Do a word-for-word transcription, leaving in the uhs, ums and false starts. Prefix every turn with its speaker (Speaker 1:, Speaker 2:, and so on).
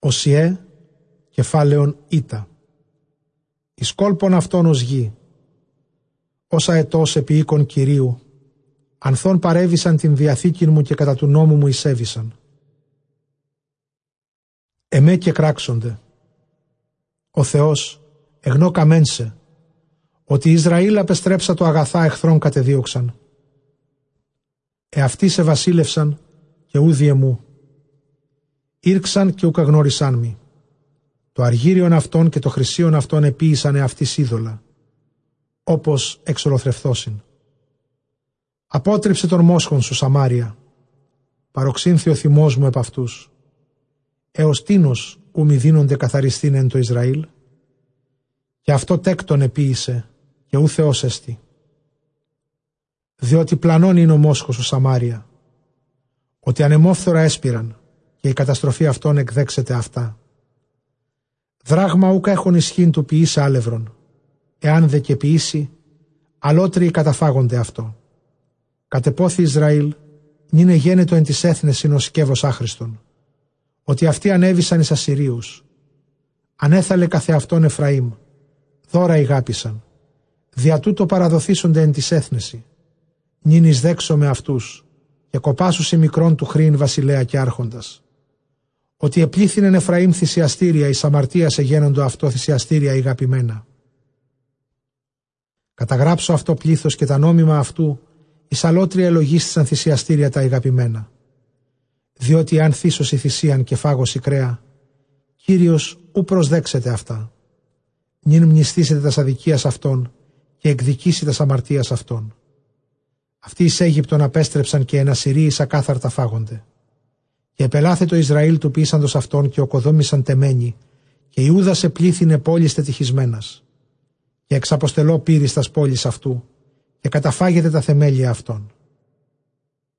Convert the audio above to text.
Speaker 1: Οσιέ, κεφάλαιον Ήτα. Εις κόλπον αυτόν ως γη, όσα ετός επί οίκων Κυρίου, ανθών παρέβησαν την διαθήκην μου και κατά του νόμου μου εισέβησαν. Εμέ και κράξονται. Ο Θεός εγνώ καμένσε, ότι Ισραήλ απεστρέψα το αγαθά εχθρών κατεδίωξαν. Εαυτοί σε βασίλευσαν και ου διεμού. Ήρξαν και ουκ αγνώρισάν μη. Το αργύριον αυτών και το χρυσίον αυτών επίησαν εαυτής είδωλα, όπως εξολοθρευθώσιν. Απότριψε τον μόσχον σου Σαμάρια, παροξύνθη ο θυμός μου επ' αυτούς. Έως τίνος ου μη δίνονται καθαριστήν εν το Ισραήλ, και αυτό τέκτον επίησε και ου Θεός εστι. Διότι πλανών είναι ο μόσχος σου Σαμάρια, ότι ανεμόφθορα έσπηραν, και η καταστροφή αυτών εκδέξεται αυτά. Δράγμα ούκα έχουν ισχύν του ποιήσε άλευρον, εάν δε και ποιήσει, αλότριοι καταφάγονται αυτό. Κατεπόθη Ισραήλ, νύνε γένετο εν της έθνες είναι ο σκεύος άχρηστον, ότι αυτοί ανέβησαν εις Ασσυρίους. Ανέθαλε καθεαυτόν Εφραήμ, δώρα ηγάπησαν, δια τούτο παραδοθήσονται εν της έθνεση, νυν εις δέξω με αυτούς, και κοπάσουσι μικρόν του χρήν βασιλέα και άρχοντας. Ότι επλήθυνεν Εφραήμ θυσιαστήρια, εις αμαρτίας εγένοντο αυτό θυσιαστήρια ηγαπημένα. Καταγράψω αυτό πλήθος και τα νόμιμα αυτού, εις αλότρια ελογίστησαν θυσιαστήρια τα ηγαπημένα. Διότι αν θύσωση θυσίαν και φάγωση κρέα, Κύριος ου προσδέξετε αυτά. Νυν μνηστήσετε τας αδικίας αυτών και εκδικήσετε τας αμαρτίας αυτών. Αυτοί εις Αίγυπτον απέστρεψαν και εν Ασσυρίης ακάθαρτα φάγονται. Και επελάθε το Ισραήλ του πείσαντος αυτών και οκοδόμησαν τεμένοι, και Ιούδα σε πλήθυνε πόλεις τετυχισμένας. Και εξαποστελώ πύρης τας πόλεις αυτού, και καταφάγετε τα θεμέλια αυτών.